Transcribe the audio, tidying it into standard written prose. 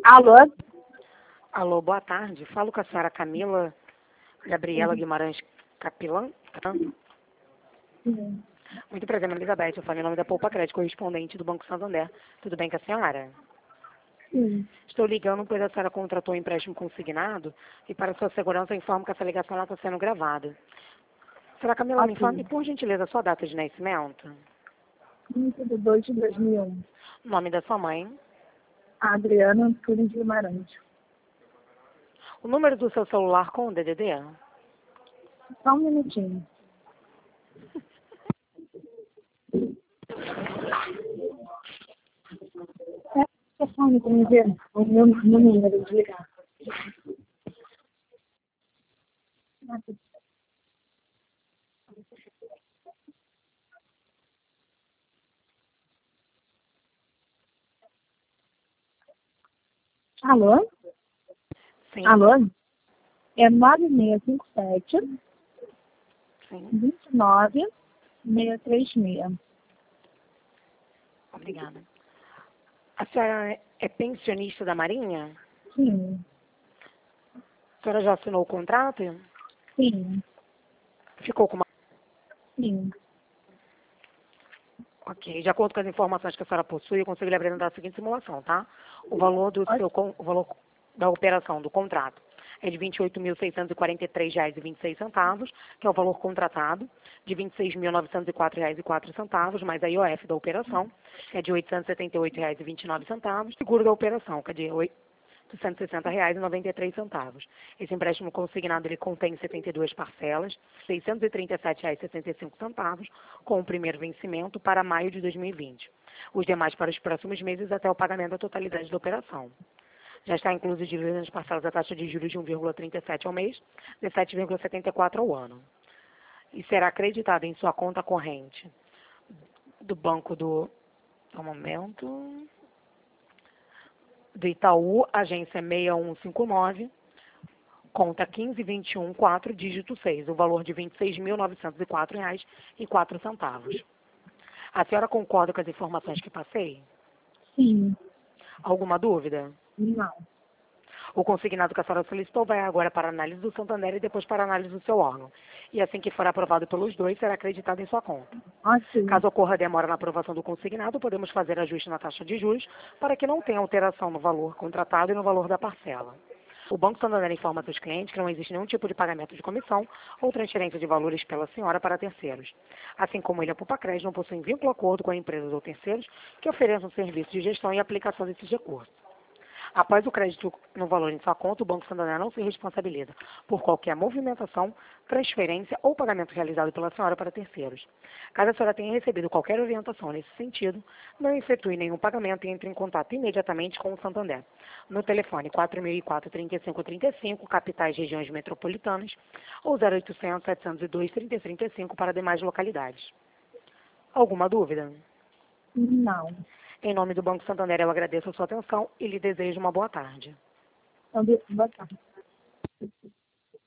Alô? Alô, boa tarde. Falo com a senhora Camila Gabriela Guimarães Capilã. Sim. Muito prazer, meu nome é Elizabeth. Eu falo em nome da Poupa Crédito, correspondente do Banco Santander. Tudo bem com a senhora? Sim. Estou ligando pois a senhora contratou um empréstimo consignado e para sua segurança eu informo que essa ligação está sendo gravada. Senhora Camila, me Ok. informe, por gentileza, a sua data de nascimento, 22 de 2001. o nome da sua mãe, Adriana Antunes Guimarães. o número do seu celular com o DDD. Só um minutinho. É o telefone para me ver o meu número de ligar. Alô? Sim, Alô? É 9657 sim. 29 636. Obrigada. A senhora é pensionista da Marinha? Sim. A senhora já assinou o contrato? Sim. Ficou com uma... Sim. Ok. De acordo com as informações que a senhora possui, eu consigo lhe apresentar a seguinte simulação, tá? O valor o valor da operação do contrato é de R$ 28.643,26, que é o valor contratado, de R$ 26.904,04, mais a IOF da operação, que é de R$ 878,29, seguro da operação, que é de R$ 860,93. Esse empréstimo consignado ele contém 72 parcelas, R$ 637,65, com o primeiro vencimento para maio de 2020. Os demais para os próximos meses até o pagamento da totalidade da operação. Já está incluso dívidas nas parcelas da taxa de juros de 1,37 ao mês, de 7,74 ao ano. E será acreditado em sua conta corrente do banco do... Um momento... do Itaú, agência 6159, conta 15214, dígito 6, o valor de R$ 26.904,04. A senhora concorda com as informações que passei? Sim. Alguma dúvida? Não. O consignado que a senhora solicitou vai agora para a análise do Santander e depois para a análise do seu órgão. E assim que for aprovado pelos dois, será acreditado em sua conta. Ok. Caso ocorra demora na aprovação do consignado, podemos fazer ajuste na taxa de juros para que não tenha alteração no valor contratado e no valor da parcela. O Banco Santander informa seus clientes que não existe nenhum tipo de pagamento de comissão ou transferência de valores pela senhora para terceiros. Assim como ele, a Poupa Crédito não possui vínculo acordo com empresas ou terceiros que ofereçam serviço de gestão e aplicação desses recursos. Após o crédito no valor em sua conta, o Banco Santander não se responsabiliza por qualquer movimentação, transferência ou pagamento realizado pela senhora para terceiros. Caso a senhora tenha recebido qualquer orientação nesse sentido, não efetue nenhum pagamento e entre em contato imediatamente com o Santander. No telefone 4004-3535, capitais regiões metropolitanas, ou 0800-702-3035 para demais localidades. Alguma dúvida? Não. Em nome do Banco Santander, eu agradeço a sua atenção e lhe desejo uma boa tarde. Então, boa tarde.